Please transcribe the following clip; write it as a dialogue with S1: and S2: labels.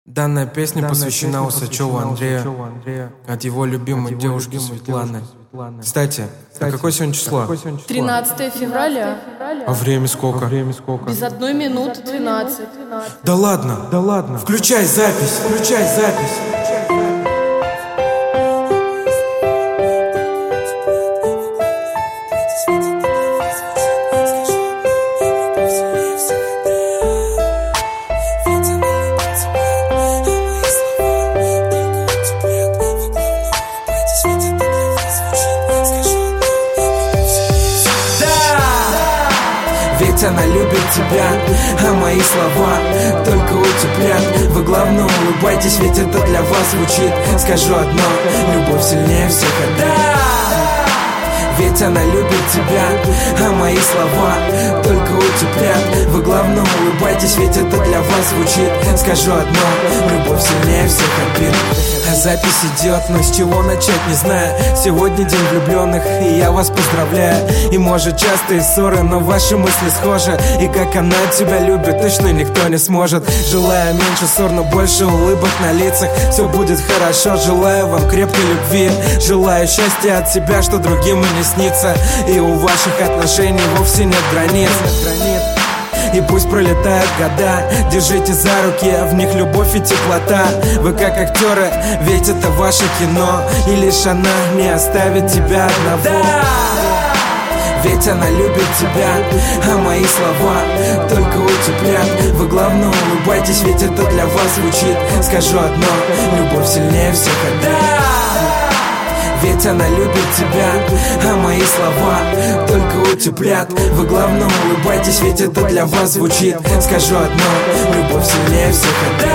S1: Данная песня посвящена Усачеву Андрею от его любимой девушки Светланы. Кстати, а какое сегодня число?
S2: 13 февраля.
S1: А время сколько?
S2: Без 1 минуты 12.
S1: Да ладно. Включай запись.
S3: Ведь она любит тебя, а мои слова только утеплят. Вы главное улыбайтесь, ведь это для вас звучит. Скажу одно, любовь сильнее всех, ведь она любит тебя, а мои слова только утеплят. Вы главное улыбайтесь, ведь это для вас звучит. Скажу одно, любовь сильнее всех обид. А запись идет, но с чего начать не знаю. Сегодня день влюбленных, и я вас поздравляю. И может частые ссоры, но ваши мысли схожи. И как она тебя любит, точно никто не сможет. Желаю меньше ссор, но больше улыбок на лицах. Все будет хорошо, желаю вам крепкой любви. Желаю счастья от себя, что другим и не снится. И у ваших отношений вовсе нет границ. И пусть пролетают года, держите за руки, в них любовь и теплота. Вы как актеры, ведь это ваше кино. И лишь она не оставит тебя одного. Ведь она любит тебя, а мои слова только утеплят. Вы главное улыбайтесь, ведь это для вас звучит. Скажу одно, любовь сильнее всех, ведь она любит тебя, а мои слова только утеплят. Вы главное улыбайтесь, ведь это для вас звучит. Скажу одно, любовь сильнее всех,